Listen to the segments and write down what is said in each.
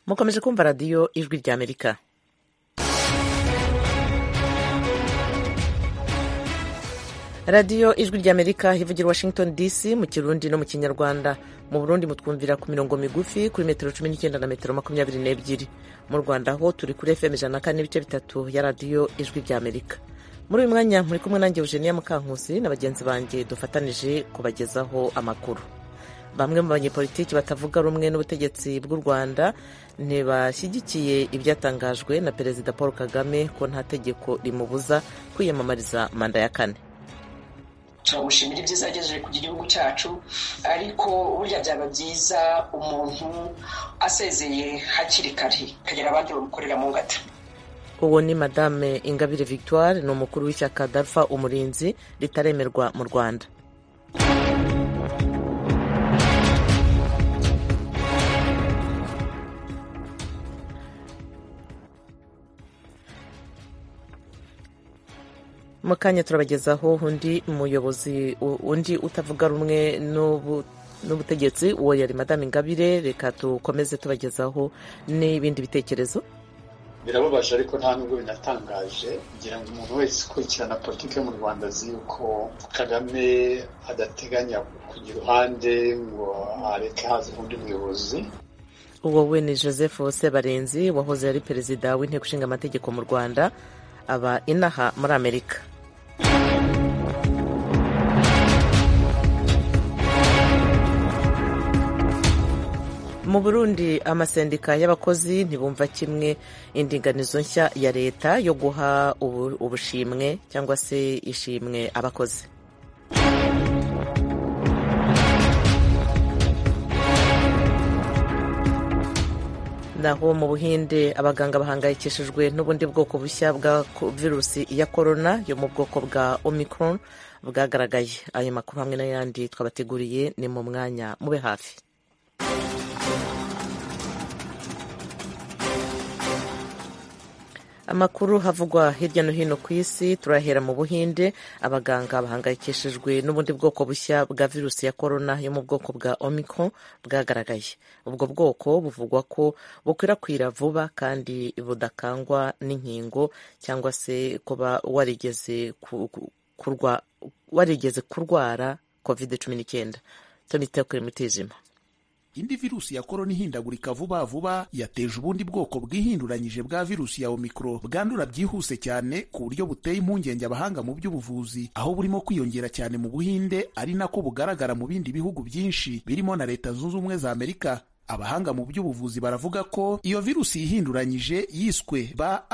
mukomeje kumva radiyo ijwi ry'Amerika. radiyo ijwi ry'Amerika ivugira Washington DC mu Kirundi no mu Kinyarwanda. Mu Burundi mutwumvira ku mirongo migufi kuri metero 19 na metero 22. Mu Rwanda ho turi kuri FM 104.3 ya radiyo ijwi ry'Amerika. Muri uyu mwanya muri kumwe nanjye Eugenia Mukankusi na bagenzi banjye dufatanije kubagezaho amakuru. Bamwe mu banyepolitiki batavuga rumwe n'ubutegetsi bw'u Rwanda ntibashyigikiye ibyatangajwe na Perezida Paul Kagame ko nta tegeko rimubuza kwiyamamariza manda ya 4. turagushimira ibyiza yagejeje ku gihugu cyacu, ariko burya byaba byiza umuntu asezeye hakiri kare kagira abandi bamukorera mu ngata. Uwo ni Madame Ingabire Victoire, ni umukuru w'ishyaka Dalfa Umurinzi ritaremerwa mu Rwanda. Mukanya turabagezaho undi utavuga rumwe n'ubutegetsi, uwo yari Madame Ingabire. Reka tukomeze tubagezaho n'ibindi bitekerezo. Birababaje ariko nta nubwo binatangaje, kugira ngo umuntu wese ukurikirana politiki yo mu Rwanda azi yuko Kagame adateganya kugira uruhande ngo areke haza undi muyobozi. Uwo we ni Joseph Sebarenzi, wahoze ari perezida w'inteko ishinga amategeko mu Rwanda, aba inaha muri Amerika. Mu Burundi amasendika y'abakozi ntibumva kimwe indinganizo nshya ya leta yo guha ubushimwe cyangwa se ishimwe abakozi. Naho mu Buhinde abaganga bahangayikishijwe n'ubundi bwoko bushya bwa virusi ya corona yo mu bwoko bwa Omicron bwagaragaye. Ayo makuru hamwe n'ayandi twabateguriye ni mu mwanya, mube hafi. Amakuru havugwa hirya no hino ku isi, turahera mu Buhinde. Abaganga bahangayikishijwe n'ubundi bwoko bushya bwa virusi ya corona yo mu bwoko bwa Omicron bwagaragaye. Ubwo bwoko buvugwa ko bukwirakwira vuba kandi budakangwa n'inkingo cyangwa se kuba warigeze kurwara COVID-19. Tonite kuri mutijima. Indi virusi ya korona ihindagurika vuba vuba yateje ubundi bwoko bwihinduranyije bwa virusi ya Omicron bwandura byihuse cyane ku buryo buteye impungenge abahanga mu by'ubuvuzi, aho burimo kwiyongera cyane mu Buhinde, ari nako bugaragara mu bindi bihugu byinshi birimo na Leta Zunze Ubumwe za Amerika. Abahanga mu by'ubuvuzi baravuga ko iyo virusi yihinduranyije yiswe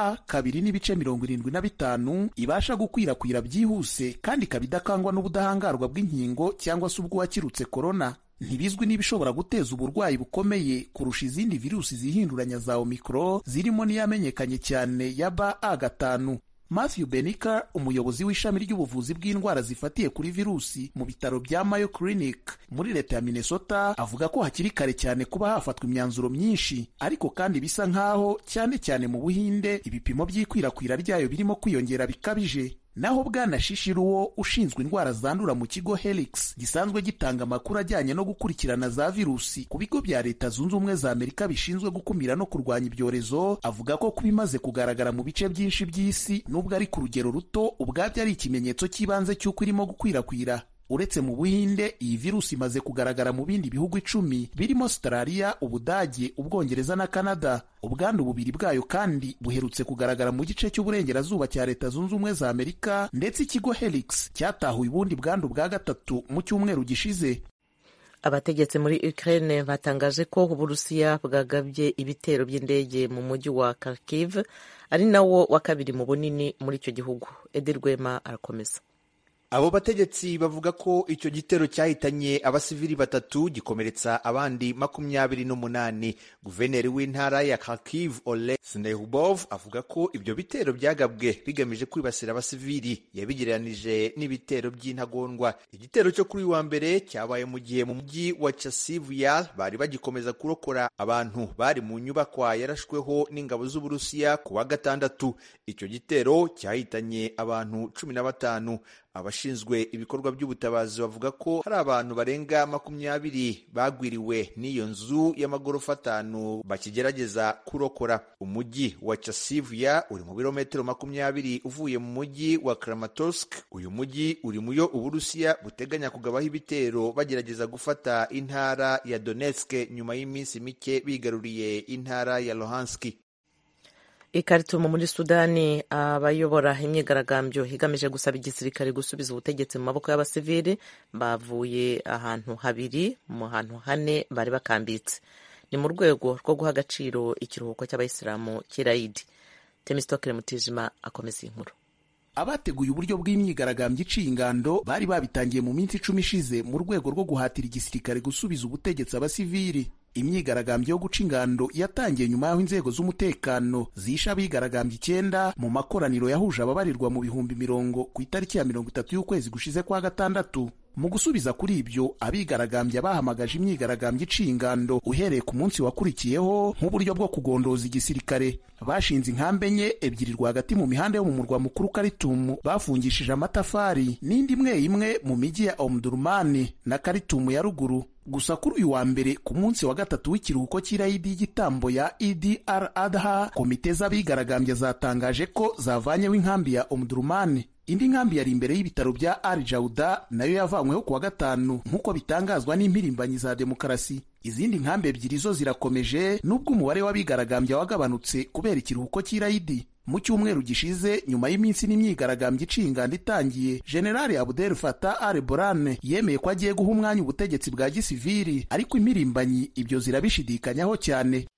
BA2.75 ibasha gukwirakwira byihuse kandi ikaba idakangwa n'ubudahangarwa bw'inkingo cyangwa se ubw'uwakirutse korona. Ntibizwi niba ishobora guteza uburwayi bukomeye kurusha izindi virusi zihinduranya za Omicron, zirimo n'iyamenyekanye cyane ya BA5. Matthew Benica, umuyobozi w'ishami ry'ubuvuzi bw'indwara zifatiye kuri virusi mu bitaro bya Mayo Clinic muri leta ya Minnesota, avuga ko hakiri kare cyane kuba hafatwa imyanzuro myinshi, ariko kandi bisa nk'aho cyane cyane mu Buhinde ibipimo by'ikwirakwira ryayo birimo kwiyongera bikabije. Naho Bwana Shishiruwo, ushinzwe indwara zandura mu kigo Helix gisanzwe gitanga amakuru ajyanye no gukurikirana za virusi ku bigo bya Leta Zunze Ubumwe za Amerika bishinzwe gukumira no kurwanya ibyorezo, avuga ko kubimaze kugaragara mu bice byinshi by'isi nubwo ari ku rugero ruto, ubwabyo ari ikimenyetso cy'ibanze cy'uko irimo gukwirakwira. Uretse mu Buhinde, iyi virusi imaze kugaragara mu bindi bihugu 10 birimo Australia, Ubudage, Ubwongereza na Canada. Ubwandu bubiri bwayo kandi buherutse kugaragara mu gice cy'uburengerazuba cya Leta Zunze Ubumwe za Amerika, ndetse ikigo Helix cyatahuye ubundi bwandu bwa gatatu mu cyumweru gishize. Abategetsi muri Ukraine batangaje ko Uburusiya bwagabye ibitero by'indege mu mujyi wa Kharkiv, ari nawo wa kabiri mu bunini muri icyo gihugu. Edi Rwema arakomeza. Abo bategetsi bavuga ko icyo gitero cyahitanye abasivili 3 gikomeretsa abandi 28. Guverineri w'intara ya Kharkiv Ole Snehubov avuga ko ibyo bitero byagabwe bigamije kwibasira abasivili, yabigereranije n'ibitero by'intagondwa. Igitero cyo kuri wa mbere cyabaye mu gihe mu mujyi wa Chasiv Yar bari bagikomeza kurokora abantu bari mu nyubakwa yarashweho n'ingabo z'Uburusiya ku wa gatandatu. Icyo gitero cyahitanye abantu 15. Abashinzwe ibikorwa by'ubutabazi bavuga ko hari abantu barenga 20 bagwiriwe n'iyo nzu y'amagorofa 5 bakigerageza kurokora. Umujyi wa Chasiv uri mu birometero 20 uvuye mu mujyi wa Kramatorsk. Uyu mujyi uri muyo Uburusiya buteganya kugabaho ibitero bagerageza gufata intara ya Donetsk nyuma y'iminsi mike bigaruriye intara ya Luhansk. Ikaritumu muri Sudani, abayobora imyigaragambyo igamije gusaba igisirikare gusubiza ubutegetsi mu maboko y'abasivili bavuye ahantu habiri mu hantu hane bari bakambitse. Ni mu rwego rwo guha agaciro ikiruhuko cy'abayisilamu cy'Eid. Temistokere Mutijima akomeza inkuru. Abateguye uburyo bw'imyigaragambyo iciye ingando bari babitangiye mu minsi 10 ishize mu rwego rwo guhatira igisirikare gusubiza ubutegetsi abasivili. Imyigaragambyo yo guca ingando yatangiye nyuma y'aho inzego z'umutekano zisha abigaragambye 9 mu makoraniro yahuje ababarirwa mu bihumbi 10 ku itariki ya 30 y'ukwezi gushize kwa gatandatu. Mu gusubiza kuri ibyo, abigaragambye bahamagaje imyigaragambyo iciye ingando uhereye ku munsi wakurikiyeho nk'uburyo bwo kugondoza igisirikare. Bashinze inkambi enye, ebyiri rwagati mu mihanda yo mu murwa mukuru Khartoum bafungishije amatafari, n'indi imwe mu mijyi ya Omdurman na Khartoum ya ruguru. Gusa kuri uyu wa mbere ku munsi wa gatatu w'ikiruhuko cy'Eid y'igitambo ya Eid al-Adha, komite z'abigaragambye zatangaje ko zavanyeho inkambi ya Omdurman. Indi nkambi yari imbere y'ibitaro bya Al-Jauda nayo yavanyweho kuwa gatanu nk'uko bitangazwa n'impirimbanyi za demokarasi. Izindi nkambi ebyiri zo zirakomeje nubwo umubare w'abigaragambya wagabanutse kubera ikiruhuko cy'Eid. Mu cyumweru gishize, nyuma y'iminsi n'imyigaragambyo iciye ingando itangiye, General Abdel Fattah al-Burhan yemeye ko agiye guha umwanya ubutegetsi bwa gisivili, ariko impirimbanyi ibyo zirabishidikanyaho cyane.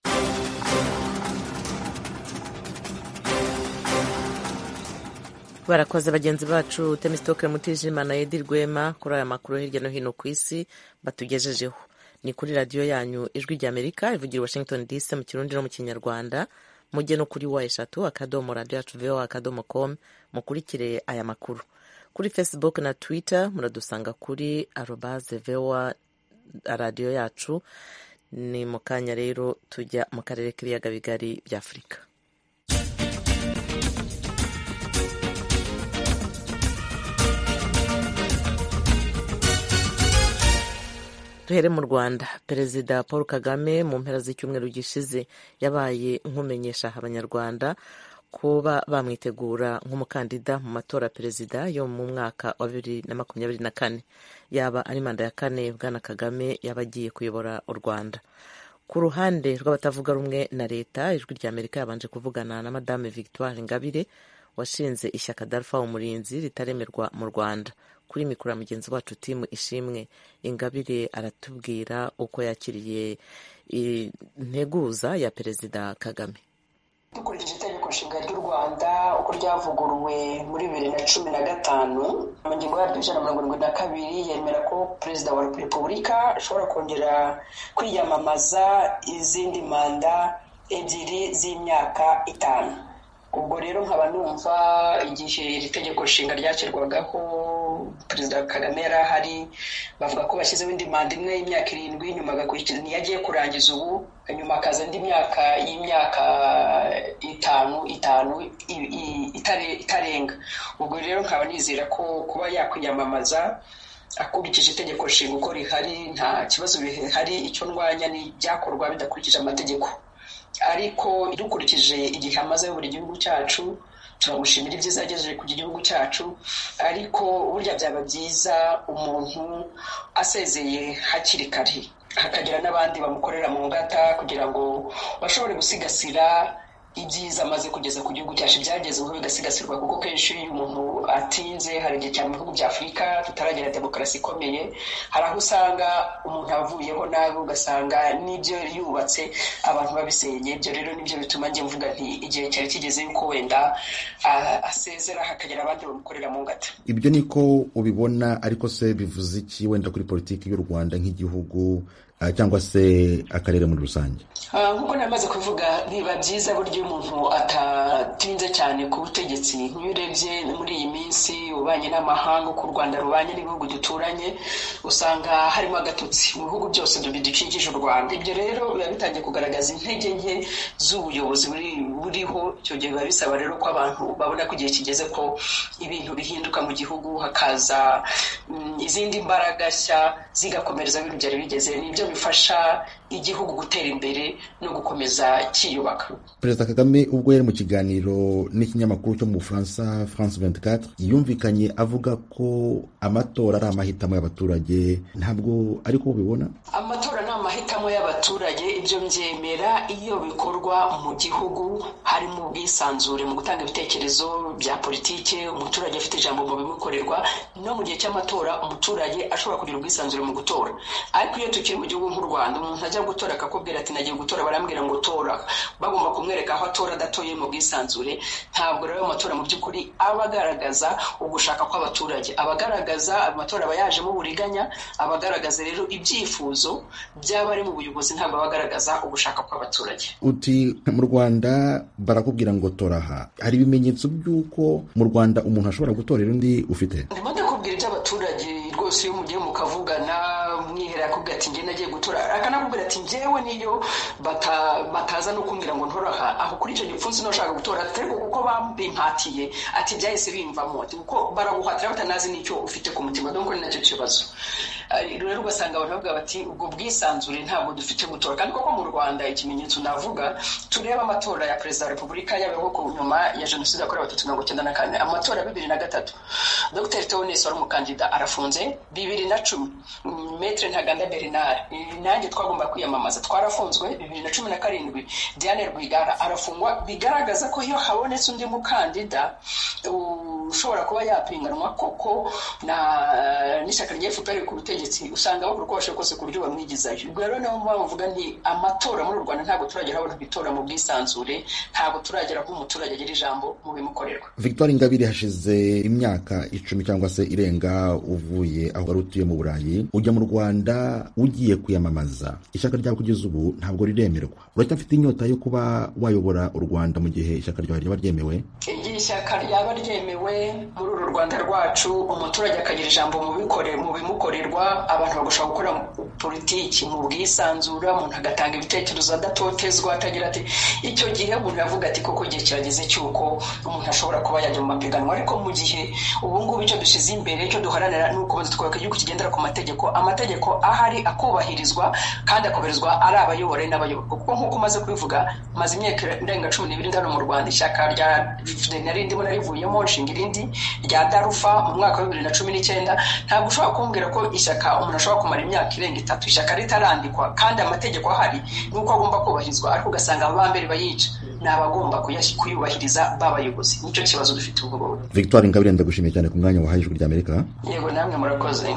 Barakoze bagenzi bacu Temistokere Mutijima na Edi Rwema kuri aya makuru hirya no hino ku isi batugejejeho. Ni kuri radiyo yanyu Ijwi ry'Amerika ivugira Washington DC mu Kirundi no mu Kinyarwanda. Mujye no kuri wa3.radio.voa.com mukurikire aya makuru. Kuri Facebook na Twitter muradusanga kuri @voa radio yacu. Ni mu kanya rero tujya mu karere k'ibiyaga bigari bya Afurika. Duhere mu Rwanda. Perezida Paul Kagame mu mpera z'icyumweru gishize yabaye nk'umenyesha abanyarwanda kuba bamwitegura nk'umukandida mu matora perezida yo mu mwaka wa 2024. Yaba ari manda ya 4 Bwana Kagame yaba agiye kuyobora u Rwanda. Ku ruhande rw'abatavuga rumwe na leta, Ijwi ry'Amerika yabanje kuvugana na Madame Victoire Ingabire washinze ishyaka Dalpha Umurinzi ritaremerwa mu Rwanda. Kuri mikoro mugenzi wacu Timu Ishimwe, Ingabire aratubwira uko yakiriye integuza ya Perezida Kagame. Dukurikije itegeko nshinga ry'u Rwanda uko ryavuguruwe muri 2015 mu ngingo yaryo 172 yemera ko Perezida wa Repubulika ashobora kongera kwiyamamaza izindi manda ebyiri z'imyaka 5. Ubwo rero nkaba numva igihe iri tegeko nshinga ryashyirwagaho Perezida Kagame yari ahari, bavuga ko bashyizeho indi manda imwe y'imyaka 7 nyuma agakurikira niyagiye kurangiza ubu, nyuma akaza indi myaka 5 itarenga. Ubwo rero nkaba nizera ko kuba yakwiyamamaza akurikije itegeko nshinga uko rihari nta kibazo bihari. Icyo ndwanya ni byakorwa bidakurikije amategeko, ariko dukurikije igihe amaze buri gihugu cyacu turamushimira ibyiza yagejeje ku gihugu cyacu, ariko burya byaba byiza umuntu asezeye hakiri kare hakagira n'abandi bamukorera mu ngata kugira ngo bashobore gusigasira ibyiza amaze kugeza ku gihugu cyacu byagezeho bigasigasirwa, kuko kenshi iyo umuntu atinze, hari igihe cyane mu bihugu bya Afurika tutaragira demokarasi ikomeye, hari aho usanga umuntu avuyeho nabi ugasanga n'ibyo yubatse abantu babisenye. Ibyo rero nibyo bituma njye mvuga nti igihe cyari kigeze yuko wenda asezera hakagira abandi bamukorera mu ngata. Ibyo niko ubibona, ariko se bivuze iki wenda kuri politiki y'u Rwanda nk'igihugu cyangwa se akarere muri rusange? Nkuko namaze kuvuga, biba byiza buryo umuntu atatinze cyane ku butegetsi. Nk'iyo urebye muri iyi minsi ubanye n'amahanga, uko u Rwanda rubanye n'ibihugu duturanye, usanga harimo agatotsi mu bihugu byose bidukikije u Rwanda. Ibyo rero biba bitangiye kugaragaza intege nke z'ubuyobozi buriho. Icyo gihe biba bisaba rero ko abantu babona ko igihe kigeze ko ibintu bihinduka mu gihugu, hakaza izindi mbaraga nshya zigakomereza ibintu byari bigeze. Nibyo bifasha igihugu gutera imbere no gukomeza kiyubaka. Perezida Kagame ubwo yari mu kiganiro n'ikinyamakuru cyo mu Bufaransa France 24 yumvikanye avuga ko amatora ari amahitamo y'abaturage. Ntabwo ariko ubibona? Amatora ni amahitamo y'abaturage, ibyo mbyemera iyo bikorwa mu gihugu harimo ubwisanzure mu gutanga ibitekerezo bya politike, umuturage afite ijambo mu bimukorerwa. No mu gihe cy'amatora umuturage ashobora kugira ubwisanzure mu gutora. Ariko iyo tukiri mu gihugu nk'u Rwanda, umuntu ajya gutora akakubwira ati nagiye gutora, barambwira ngo tora, bagomba kumwereka aho atora adatoye mu bwisanzure. Ntabwo rero amatora mu by'ukuri aba agaragaza ugushaka kw'abaturage, abagaragaza amatora aba yajemo uburiganya, abagaragaza rero ibyifuzo by'abari mu buyobozi, ntabwo abagaragaza ugushaka kw'abaturage. Uti mu Rwanda barakubwira ngo tora aha, hari ibimenyetso by'uko mu Rwanda umuntu ashobora gutorera undi ufite? Ndimo ndakubwira iby'abaturage rwose. Iyo mugiye mukavugana mwihera akubwira ati njye nagiye gutora, akanakubwira ati njyewe niyo bataza no kumbwira ngo ntora aha, aho kuri icyo gipfunsi nashaka gutora, ariko kuko bambimpatiye ati byahise bimvamo, ati kuko baraguhatira batanazi n'icyo ufite ku mutima. donc ni nacyo kibazo. Rero ugasanga abantu bavuga bati ubwo bwisanzure ntabwo dufite gutora. Kandi koko mu Rwanda ikimenyetso navuga, tureba amatora ya perezida wa repubulika yabaho ku nyuma ya jenoside yakorewe abatutsi 1994, amatora ya 2003 Dr Theoneste wari umukandida arafunze. 2010 Maître Ntaganda Bernard nanjye twagomba kwiyamamaza twarafunzwe. 2017 Diane Rwigara arafungwa. Bigaragaza ko iyo habonetse undi mukandida ushobora kuba yapinganwa koko n'ishyaka rya FPR ku butegetsi, usanga bakora uko bashoboye kose ku buryo bamwigizayo. Ubwo rero niyo mpamvu mvuga nti amatora muri Rwanda ntabwo turagera aho bitora mu bwisanzure, ntabwo turagera aho umuturage agira ijambo mu bimukorerwa. Victoire Ingabire, hashize imyaka 10 cyangwa se irenga uvuye aho wari utuye mu Burayi ujya mu Rwanda ugiye kwiyamamaza. Ishyaka ryawe kugeza ubu ntabwo riremerwa. Uracyafite inyota yo kuba wayobora u Rwanda mu gihe ishyaka ryawe ryaba ryemewe? Igihe ishyaka ryaba ryemewe muri uru Rwanda rwacu, umuturage akagira ijambo mu bimukorerwa, abantu bagashobora gukora politiki mu bwisanzure, umuntu agatanga ibitekerezo adatotezwa, atagira ati icyo gihe umuntu yavuga ati koko igihe kirageze cy'uko umuntu ashobora kuba yajya mu mapiganwa. Ariko mu gihe ubu ngubu icyo dushyize imbere, icyo duharanira ni uko twubaka igihugu kigendera ku mategeko, amategeko ahari akubahirizwa kandi akubahirizwa ari abayobora n'abayoborwa. Kuko nk'uko umaze kubivuga, maze imyaka irenga 12 hano mu Rwanda. Ishyaka rya nari ndimo narivuyemo nshinga irindi rya Darufa mu mwaka wa 2019. Ntabwo ushobora kumbwira ko ishyaka umuntu ashobora kumara imyaka irenga 3 ishyaka ritarandikwa kandi amategeko ahari nuko agomba kubahirizwa, ariko ugasanga abambere bayica ni abagomba kuyubahiriza b'abayobozi. Nicyo kibazo dufite ubwo. Victoire Ingabire, ndagushimiye cyane ku mwanya wahaye Ijwi ry'Amerika. Yego, namwe murakoze.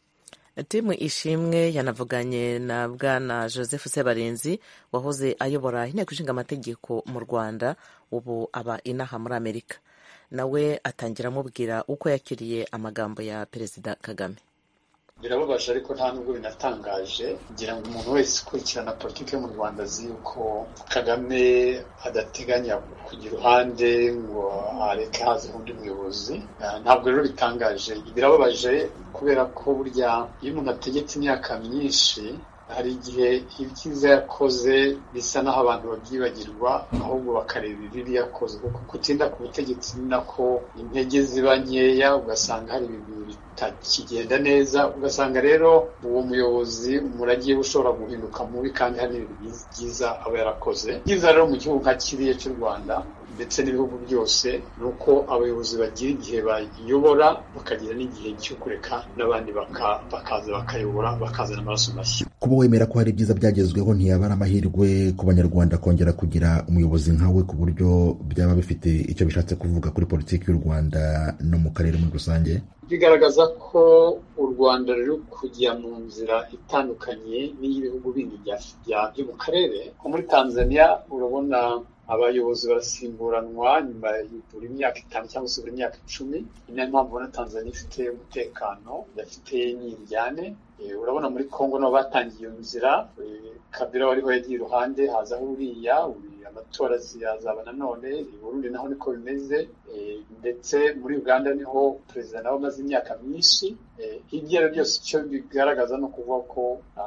Timu Ishimwe yanavuganye na Bwana Joseph Sebarenzi wahoze ayobora inteko ishinga amategeko mu Rwanda, ubu aba inaha muri Amerika. Nawe atangira amubwira uko yakiriye amagambo ya Perezida Kagame. Birababaje ariko nta nubwo binatangaje. Ngira ngo umuntu wese ukurikirana politiki yo mu Rwanda azi yuko Kagame adateganya kugira uruhande ngo areke haze undi muyobozi. Ntabwo rero bitangaje. Birababaje kubera ko burya iyo umuntu ategetse imyaka myinshi, hari igihe ibyiza yakoze bisa naho abantu babyibagirwa, ahubwo bakareba ibibi yakoze. Kuko kutinda ku butegetsi ni nako intege ziba nkeya, ugasanga hari ibintu bitakigenda neza, ugasanga rero uwo muyobozi umurage ushobora guhinduka mubi kandi hari ibintu byiza aba yarakoze. Byiza rero mu gihugu nka kiriya cy'u Rwanda ndetse n'ibihugu byose ni uko abayobozi bagira igihe bayobora, bakagira n'igihe cyo kureka n'abandi bakaza bakayobora, bakazana amaraso mashya. Kuba wemera ko hari ibyiza byagezweho, ntiyaba ari amahirwe ku Banyarwanda kongera kugira umuyobozi nkawe, ku buryo byaba bifite icyo bishatse kuvuga kuri politiki y'u Rwanda no mu karere muri rusange? Bigaragaza ko u Rwanda ruri kujya mu nzira itandukanye n'iy'ibihugu bindi byo mu karere. Nko muri Tanzania urabona abayobozi barasimburanwa nyuma buri myaka 5 cyangwa se buri myaka 10. Niyo mpamvu ubona Tanzania ifite umutekano, idafite n'iryane. Urabona muri Kongo nabo batangiye iyo nzira, Kabila wariho yagiye iruhande, hazaho uriya amatora azaba nanone, i Burundi naho niko bimeze, ndetse muri Uganda niho perezida nawe amaze imyaka myinshi. Ibyo byose icyo bigaragaza no kuvuga ko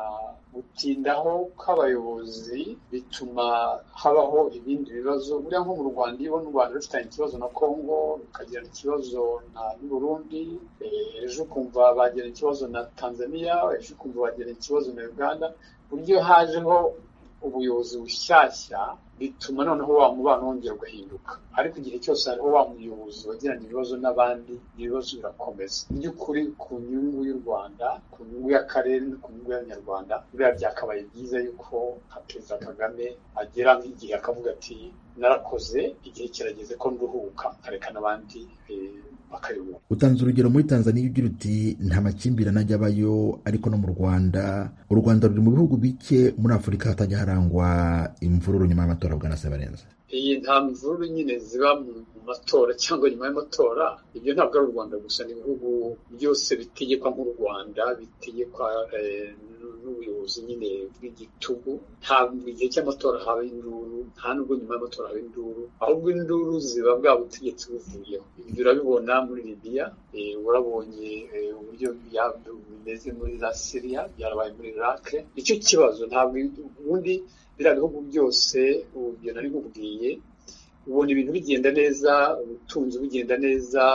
gutindaho kw'abayobozi bituma habaho ibindi bibazo. Buriya nko mu Rwanda, iyo u Rwanda rufitanye ikibazo na Congo, rukagirana ikibazo n'u Burundi, ejo ukumva bagirana ikibazo na Tanzania, ejo ukumva bagirana ikibazo na Uganda. Buryo hajeho ubuyobozi bushyashya bituma noneho wa mubano wongera ugahinduka, ariko igihe cyose hariho wa muyobozi wagirana ibibazo n'abandi, ibibazo birakomeza. Mu by'ukuri ku nyungu y'u Rwanda, ku nyungu y'akarere, ku nyungu y'abanyarwanda, buriya byakabaye byiza yuko Perezida Kagame agera nk'igihe akavuga ati narakoze, igihe kirageze ko nduhuka, akareka n'abandi bakayobora. Utanze urugero muri Tanzania ugira uti nta makimbirane ajya abayo, ariko no mu Rwanda, u Rwanda ruri mu bihugu bike muri Afurika hatajya harangwa imvururu nyuma y'amatora. Bwana Sebarenza, iyi nta mvururu nyine ziba mu matora cyangwa nyuma y'amatora, ibyo ntabwo ari u Rwanda gusa, ni ibihugu byose bitegekwa nk'u Rwanda, bitegekwa n'ubuyobozi nyine bw'igitugu. Ntabwo igihe cy'amatora haba induru, nta nubwo nyuma y'amatora haba induru, ahubwo induru ziba bwa butegetsi buvuyeho. Ibyo urabibona muri Libya, urabonye uburyo bimeze muri za Syria, byarabaye muri Iraq. Nicyo kibazo. Ntabwo ubundi biriya bihugu byose ubyo nari nkubwiye, ubona ibintu bigenda neza, ubutunzi bugenda neza,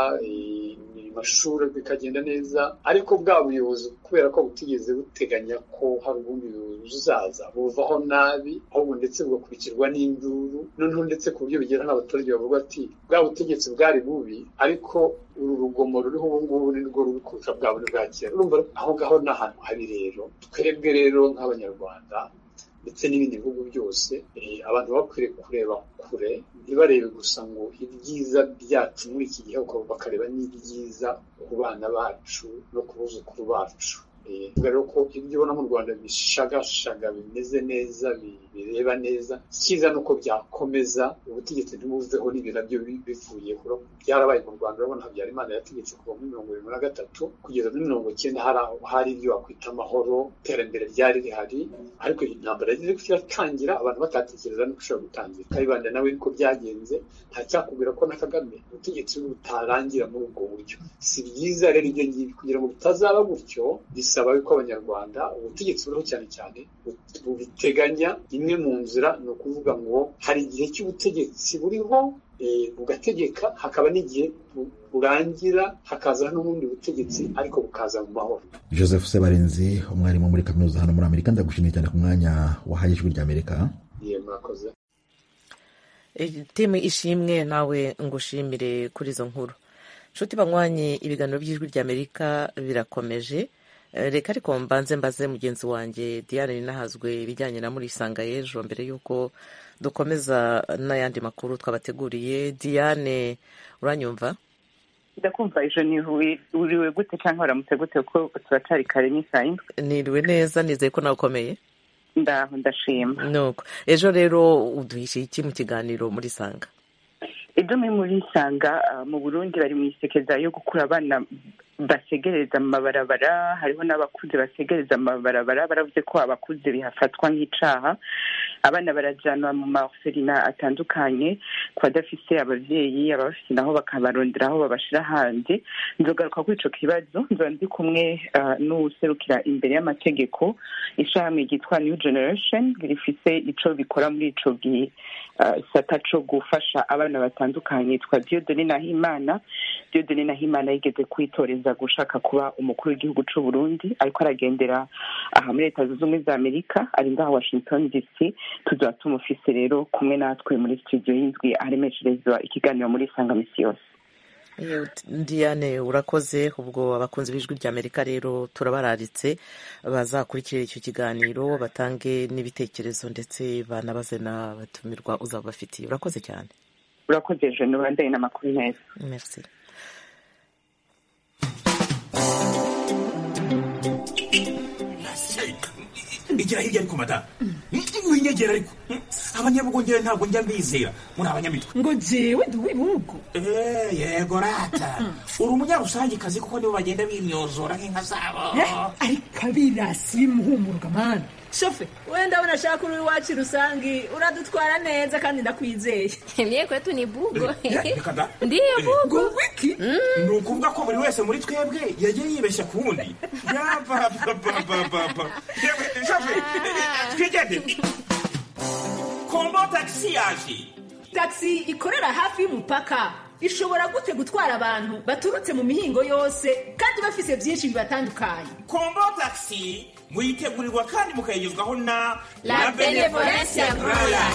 amashuri bikagenda neza, ariko bwa buyobozi kubera ko butigeze buteganya ko hari ubundi buyobozi buzaza, buvaho nabi, ahubwo ndetse bugakurikirwa n'induru, noneho ndetse ku buryo bigera n'abaturage bavuga ati bwa butegetsi bwari bubi, ariko uru rugomo ruriho ubu ngubu ni rwo ruri kurusha bwa bundi bwa kera. Urumva aho ngaho ni ahantu habi. Rero twebwe rero nk'abanyarwanda ndetse n'ibindi bihugu byose, abantu bakwiriye kureba kure, ntibarebe gusa ngo ibyiza byacu muri iki gihe, bakareba n'ibyiza ku bana bacu no ku buzukuru bacu. Rero ko ibyo ubona mu Rwanda bishagashaga, bimeze neza, bireba neza, icyiza nuko byakomeza, ubutegetsi ntibuveho n'ibintu nabyo bivuyeho. Byarabaye mu Rwanda, urabona Habyarimana yategetse kuva muri 1973 kugeza muri 1990 hari ibyo wakwita amahoro, iterambere ryari rihari, ariko intambara yagize kutangira abantu batatekereza no gushobora gutangira. Kayibanda nawe niko byagenze, ntacyakubwira ko na Kagame ubutegetsi butarangira muri ubwo buryo. Si byiza rero ibyo ngibi, kugira ngo bitazaba gutyo, bisaba yuko abanyarwanda ubutegetsi buriho cyane cyane bubiteganya. Imwe mu nzira ni ukuvuga ngo hari igihe cy'ubutegetsi buriho bugategeka, hakaba n'igihe burangira hakaza n'ubundi butegetsi, ariko bukaza mu mahoro. Joseph Sebarenzi, umwarimu muri kaminuza hano muri Amerika, ndagushimiye cyane ku mwanya wahaye Ijwi ry'Amerika. Murakoze. Timu ishimwe, nawe ngushimire kuri izo nkuru. Nshuti banywanyi, ibiganiro by'Ijwi ry'Amerika birakomeje. Reka ariko mbanze mbaze mugenzi wanjye Diane Ninahazwe ibijyanye na Murisanga y'ejo, mbere y'uko dukomeza n'ayandi makuru twabateguriye. Diane, uranyumva? Ndakumva. Ejo uriwe gute cyangwa waramutse gute, kuko turatari kare n'isaha indwi? Niriwe neza, nizeye ko nawe ukomeye. Ndashima. Nuko ejo rero uduhishe iki mu kiganiro Murisanga? Ejo muri Murisanga mu Burundi bari mu isekeza yo gukura abana basegereza mu mabarabara. Hariho n'abakuze basegereza mu mabarabara, baravuze ko abakuze bihafatwa nk'icaha. Abana barajanwa mu maorphelinat atandukanye ku badafise abavyeyi, abafise naho bakabarondera aho babashira hanze. Nzogaruka kuri ico kibazo, nzoba ndi kumwe n'userukira imbere y'amategeko ishami ryitwa New Generation, rifise ico bikora muri ico gisata co gufasha abana batandukanye. Yitwa Dieudonné Nahimana. Dieudonné Nahimana yigeze kwitoreza gushaka kuba umukuru w'igihugu c'u Burundi, ariko aragendera aha muri Leta Zunze Ubumwe za Amerika, ari ngaha Washington DC. Tuzoba tumufise rero kumwe natwe muri studio y'indwi aremesherezwa ikiganiro muri Sanga misi yose. Diane, urakoze. Ubwo abakunzi b'Ijwi ry'Amerika rero turabararitse bazakurikira icyo kiganiro, batange n'ibitekerezo ndetse banabaze n'abatumirwa uzaba bafitiye. Urakoze cyane. Urakoze je n'abandanye n'amakuru neza. Merci. Igira hirya ariko madamu, winyegera ariko abanyabugongera ntabwo njya mbizera, muri abanyamitwe ngo jewe ndi uw'ibihugu. Yego rata, uri umunyarusangikazi kuko nibo bagenda bimyozora nk'inka zabo. Ariko abirasi bimuhumuruka mani, shofe wenda unashaka uri iwacu rusangi uradutwara neza kandi ndakwizeye. Mie kwetu ni bugo. Ndiyo bugo. Wiki? Ni ukuvuga ko buri wese muri twebwe yagiye yibeshya ku wundi. Yaba. Shofe, twigende. Kombo taxi yaje. Taxi ikorera hafi y'umupaka. Ishobora gute gutwara abantu baturutse mu mihingo yose kandi bafise byinshi bibatandukanye. Kombo taxi muyitegurirwa kandi mukayigezwaho na La Benevolencia Royal.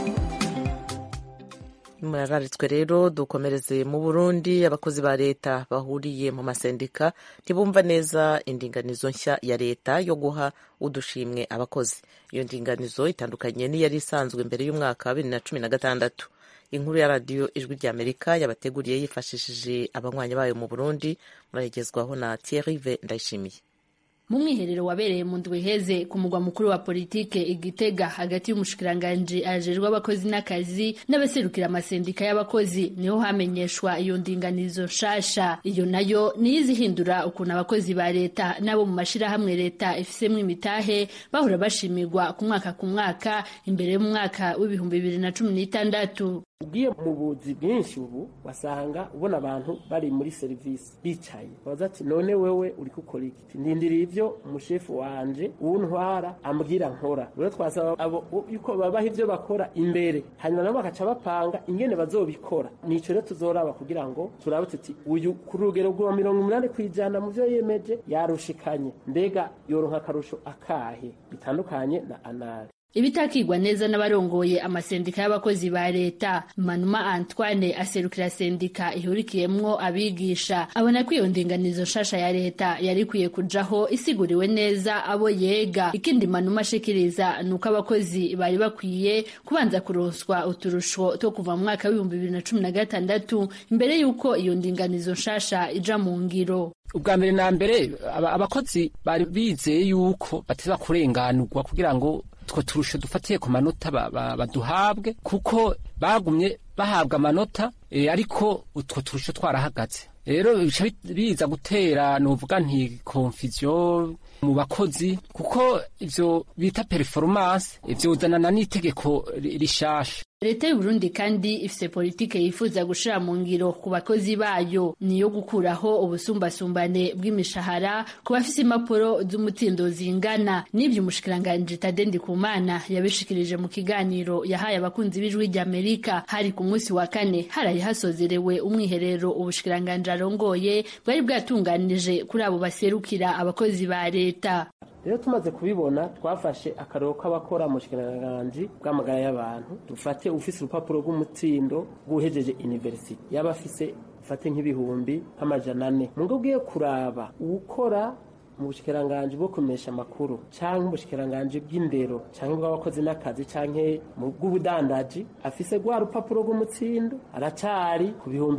Murararitswe rero dukomereze mu Burundi. Abakozi ba leta bahuriye mu masendika ntibumva neza indinganizo nshya ya leta yo guha udushimwe abakozi. Iyo ndinganizo itandukanye n'iyari isanzwe mbere y'umwaka wa 2016. Inkuru ya radio Ijwi ry'Amerika yabateguriye yifashishije abanywanyi bayo mu Burundi, murayigezwaho na Thierry Ndayishimiye. Mu mwiherero wabereye mu ndwi heze ku mugwa mukuru wa politike Igitega hagati y'umushikiranganje ajejwe abakozi n'akazi n'abaserukira amasendika y'abakozi niho hamenyeshwa iyo ndinganizo shasha. Iyo nayo niyizihindura ukuntu abakozi ba leta nabo mu mashirahamwe leta ifisemwe imitahe bahora bashimirwa ku mwaka imbere y'umwaka w'2016. Ugiye mu buzi bwinshi ubu wasanga ubona abantu bari muri service bicaye baza ati none wewe uri gukora iki? Ndindiriye ivyo umushefu wanje untwara ambwira nkora. Rero twasaba abo yuko babaha ivyo bakora imbere hanyuma nabo bakaca bapanga ingene bazobikora. Nico rero tuzoraba kugira ngo turabe tuti uyu ku rugero rwa 80% mu vyo yemeje yarushikanye mbega yoronka karusho akahe bitandukanye na anale. Ibitakigwa neza n'abarongoye amasendika y'abakozi ba leta. Manuma Antoine aserukira sendika ihurikiyemwo abigisha abona ko iyo ndinganizo nshasha ya leta yarikwiye kujaho isiguriwe neza abo yega. Ikindi Manuma ashikiriza nuko abakozi bari bakwiye kubanza kuronswa uturusho to kuva mu mwaka wa 2016 imbere yuko iyo ndinganizo nshasha ija mu ngiro. Ubwa mbere na mbere abakozi bari bizeye yuko bateza kurenganurwa kugira ngo two turusho dufatiye ku manota baduhabwe kuko bagumye bahabwa amanota ariko utwo turusho twarahagaze. Rero biza gutera novuga nti confusion mu bakozi kuko ivyo bita performance ivyo uzanana n'itegeko rishasha. Leta y'u Burundi kandi ifise politike yifuza gushira mu ngiro ku bakozi bayo niyo gukuraho ubusumbasumbane bw'imishahara ku bafise impapuro z'umutindo zingana. N'ibyo umushikiranganje Tade Ndikumana yabishikirije mu kiganiro yahaye abakunzi b'Ijwi ry'Amerika hari ku munsi wa kane haraye hasozerewe umwiherero ubushikiranganje arongoye bwari bwatunganije kuri abo baserukira abakozi ba leta. Rero tumaze kubibona twafashe akarero k'abakora mu shikiranganje bw'amagara y'abantu dufate ufise urupapuro rw'umutsindo guhejeje university yabafise fate nk'ibihumbi nk'amajana 4 mungo ugiye kuraba ukora mu bushikiranganje bwo kumesha makuru canke mu bushikiranganje bw'indero canke bw'abakozi n'akazi canke mu bw'ubudandaji afise gwa rupapuro rw'umutsindo aracari ku bihumbi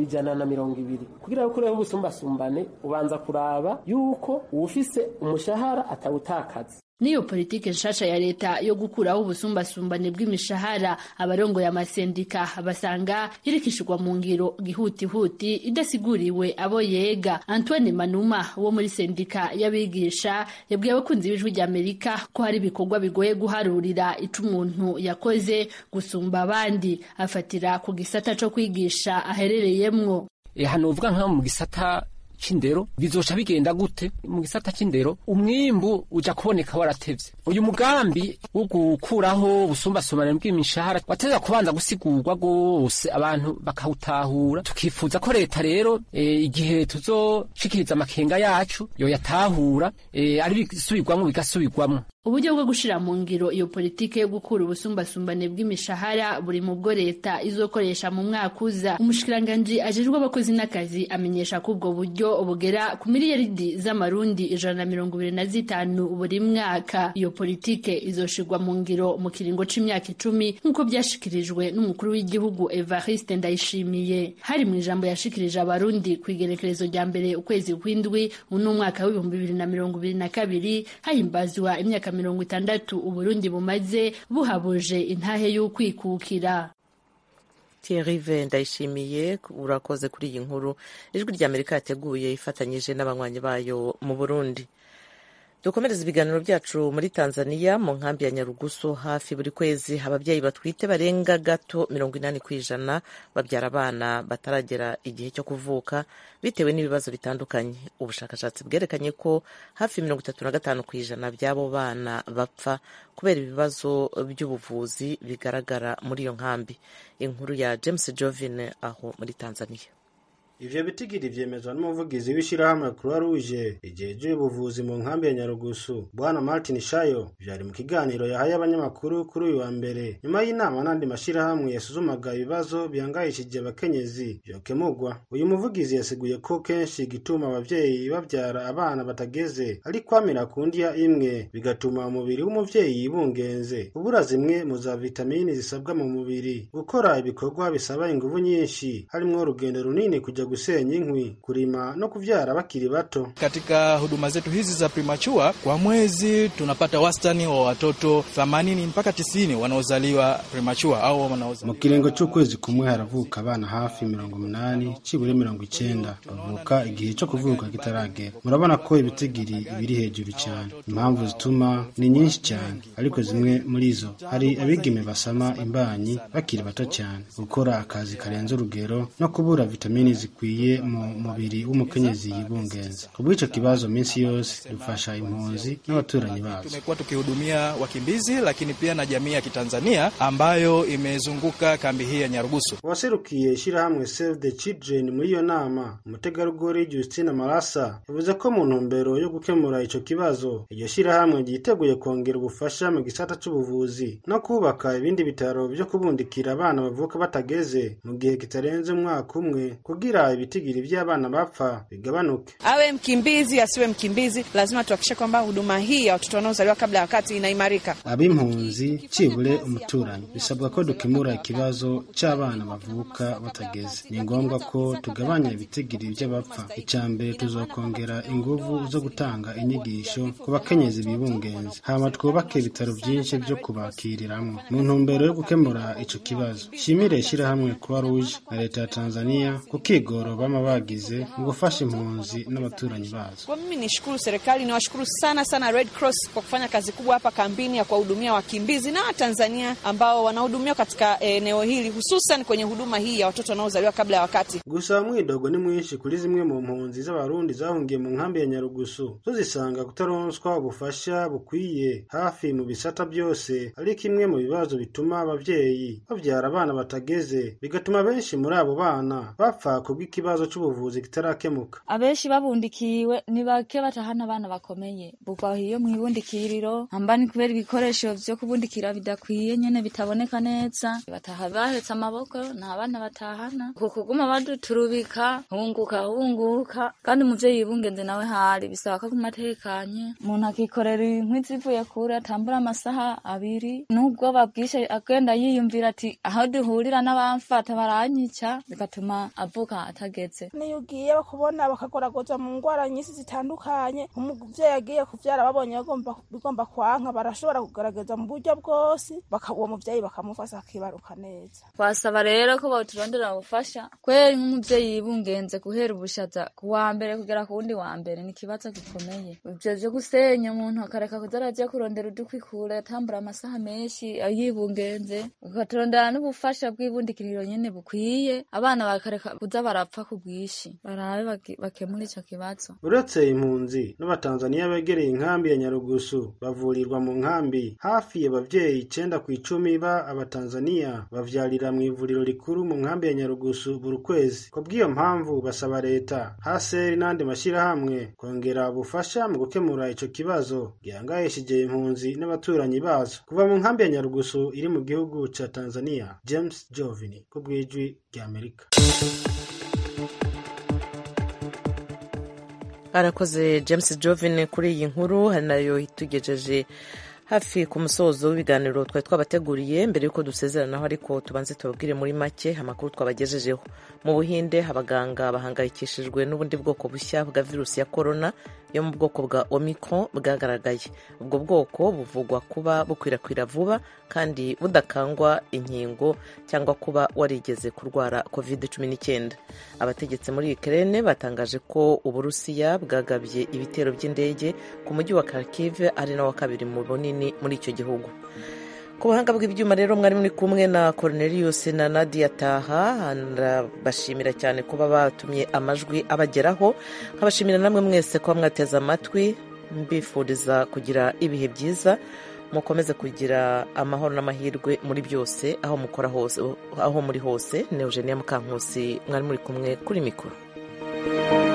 120 kugira ngo kureho ubusumbasumbane ubanza kuraba yuko ufise umushahara atawutakaza. Niyo politike nshasha ya leta yo gukuraho ubusumbasumbane bw'imishahara abarongoye amasendika basanga irikishirwa mu ngiro gihutihuti idasiguriwe abo yega. Antoine Manuma wo muri sendika y'abigisha yabwiye abakunzi b'Ijwi ry'Amerika ko hari ibikorwa bigoye guharurira ico umuntu yakoze gusumba abandi afatira ku gisata co kwigisha aherereyemwo. Hano uvuga nka mu gisata c'indero bizoca bigenda gute? Mu gisata c'indero umwimbu uja kuboneka waratevye. Uyu mugambi wo gukuraho ubusumbasumbane bw'imishahara wateza kubanza gusigurwa gose abantu bakawutahura. Tukifuza ko leta rero igihe tuzoshikiriza amakenga yacu yo yatahura ari bisubirwamwo bigasubirwamwo. Uburyo bwo gushira mu ngiro iyo politike yo gukura ubusumbasumbane bw'imishahara buri mu bwo leta izokoresha mu mwaka uza. Umushikiranganje ajejwe abakozi n'akazi amenyesha ko ubwo buryo bugera ku miliyaridi z'amarundi 125 buri mwaka. Iyo politike izoshirwa mu ngiro mu kiringo c'imyaka 10 nk'uko byashikirijwe n'umukuru w'igihugu Evariste Ndayishimiye hari mu ijambo yashikirije abarundi kwigerekerezo rya mbere ukwezi kw'indwi uno mwaka wa 2022 hahimbazwa imyaka 60 Uburundi bumaze buhabuje intahe y'ukwikukira. Thierry Ndayishimiye urakoze kuri iyi nkuru Ijwi ry'Amerika yateguye ifatanyije n'abanywanyi bayo mu Burundi. dukomereza ibiganiro byacu muri Tanzania. Mu nkambi ya Nyarugusu hafi buri kwezi ababyeyi batwite barenga gato 80% babyara abana bataragera igihe cyo kuvuka bitewe n'ibibazo bitandukanye. Ubushakashatsi bwerekanye ko hafi 35% by'abo bana bapfa kubera ibibazo by'ubuvuzi bigaragara muri iyo nkambi. Inkuru ya James Jovine aho muri Tanzania. Ivyo bitigiri vyemezwa n'umuvugizi w'ishirahamwe Croix Rouge ijeje ubuvuzi mu nkambi ya Nyarugusu, Bwana Martin Shayo, vyari mu kiganiro yahaye abanyamakuru kuri uyu wa mbere nyuma y'inama n'andi mashirahamwe yasuzumaga ibibazo byangayishije abakenyezi vyokemurwa. Uyu muvugizi yasiguye ko kenshi gituma abavyeyi bavyara abana batageze ari kwamira ku ndya imwe, bigatuma umubiri w'umuvyeyi yibungenze, ubura zimwe mu za vitamini zisabwa mu mubiri, gukora ibikorwa bisaba inguvu nyinshi harimwo urugendo runini kuja gusenya inkwi, kurima no kuvyara bakiri bato. Katika huduma zetu hizi za premature kwa mwezi tunapata wastani wa watoto 80 mpaka 90 wanaozaliwa premature au wanaozaliwa. Mu kirengo cy'ukwezi kumwe haravuka abana hafi 80 cibure 90 bavuka igihe cyo kuvuka kitaragera. Murabona ko ibitigiri biri hejuru cyane. Impamvu zituma ni nyinshi cyane, ariko zimwe muri zo hari abigeme basama imbanyi bakiri bato cyane, gukora akazi karenze urugero no kubura vitamini zikwiye mu mubiri w'umukenyezi yibungenze. Kubw'ico kibazo minsi yose dufasha impunzi n'abaturanyi bazo. Tumekuwa tukihudumia wakimbizi lakini pia na jamii ya Kitanzania ambayo imezunguka kambi hii ya Nyarugusu. Waserukiye ishirahamwe Save the Children muri iyo nama, umutegarugori Justina Marasa yavuze ko mu ntumbero yo gukemura ico kibazo iryo shirahamwe ryiteguye kongera ubufasha mu gisata c'ubuvuzi no kubaka ibindi bitaro byo kubundikira abana bavuka batageze mu gihe kitarenze umwaka umwe kugira ibitigiri by'abana bapfa bigabanuke. Awe mkimbizi asiwe mkimbizi, lazima tuhakikishe kwamba huduma hii ya watoto wanaozaliwa kabla ya wakati inaimarika. Abimpunzi cibure umuturanyi bisabwa ko dukemura ikibazo c'abana bavuka batageze. Ni ngombwa ko tugabanya ibitigiri by'abapfa. Icambere tuzokongera inguvu zo gutanga inyigisho ku bakenyezi bibungenze, hama twubake ibitaro byinshi byo kubakiriramwo mu ntumbero yo gukemura ico kibazo. Shimire ishirahamwe Croix Rouge na leta ya Tanzania kukigoro bama bagize mu gufasha impunzi n'abaturanyi bazo. Kwa mimi nishukuru serikali, niwashukuru sana Red Cross kwa kufanya kazi kubwa hapa kambini ya kuwahudumia wakimbizi na Tanzania ambao wanahudumiwa katika eneo hili, hususan kwenye huduma hii ya watoto wanaozaliwa kabla ya wakati. Gusa mwidogo ni mwinshi kuri zimwe mu mpunzi z'abarundi zahungiye mu nkambi ya Nyarugusu, zisanga kutaronswa ubufasha bukwiye hafi mu bisata byose, ari kimwe mu bibazo bituma abavyeyi bavyara abana batageze, bigatuma benshi muri abo bana bapfa kubw'ikibazo c'ubuvuzi kitarakemuka. Abenshi babundikiwe ni bake batahana abana bakomeye, bugwa hiyo mwibundikiriro ambani kubera ibikoresho vyo kubundikira bidakwiye nyene bitaboneka neza, bataha bahetse amaboko nta abana batahana, kukuguma baduturubika hunguka kandi umuvyeyi yibungenze nawe hari bisaba ko kumatekanye umuntu akikorera inkwi zivuye kure atambura amasaha 2 nubwo babwishe agenda yiyumvira ati aho duhurira n'abamfata baranyica, bigatuma avuka atageze. Niyo ugiye bakubona bakagoragoza mu ngwara nyinshi zitandukanye, umuvyeyi agiye kuvyara babonye bigomba kwanka barashobora kugaragaza mu buryo bwose uwo muvyeyi bakamufasha akibaruka neza. Twasaba rero ko baturondera ubufasha kweri nk'umuvyeyi yibungenze guhera ubushaza ku wa mbere kugera ku wundi wa mbere ni kibazo gikomeye. Ivyo vyo gusenya umuntu akareka kuzaraje kurondera udukwi kure atambura amasaha menshi yibungenze, ugaturondera n'ubufasha bw'ibundikiriro nyene bukwiye, abana bakareka kuza barapfa kubwishi barabe bakemura ico kibazo. Uretse impunzi n'abatanzania begereye inkambi ya Nyarugusu bavurirwa mu nkambi hafi y'abavyeyi 9/10 ba abatanzania bavyarira mu ivuriro rikuru mu nkambi ya Nyarugusu buri kwezi. Kubw'iyo mpamvu basaba leta haseri n'andi mashirahamwe kongera ubufasha mu gukemura ico kibazo gihangayishije impunzi n'abaturanyi bazo. Kuva mu nkambi ya Nyarugusu iri mu gihugu ca Tanzania, James Jovini kubw'ijwi rya Amerika. Arakoze James Jovin kuri iyi nkuru, hari nayo itugejeje hafi ku musozo w'ibiganiro twari twabateguriye mbere y'uko dusezeranaho, ariko tubanze tubabwire muri make amakuru twabagejejeho. Mu Buhinde abaganga bahangayikishijwe n'ubundi bwoko bushya bwa virusi ya korona yo mu bwoko bwa Omicron bwagaragaye. Ubwo bwoko buvugwa kuba bukwirakwira vuba kandi budakangwa inkingo cyangwa kuba warigeze kurwara COVID-19. Abategetsi muri Ukraine batangaje ko Uburusiya bwagabye ibitero by'indege ku mujyi wa Kharkiv ari nawo kabiri mu bunini muri icyo gihugu. Ku buhanga bw'ibyuma rero mwari muri kumwe na Cornelius na Nadia Taha, ndabashimira cyane kuba batumye amajwi abageraho, nkabashimira namwe mwese kuba mwateze amatwi, mbifuriza kugira ibihe byiza, mukomeze kugira amahoro n'amahirwe muri byose aho mukora hose, aho muri hose. Ni Eugenia Mukankusi mwari muri kumwe kuri mikoro.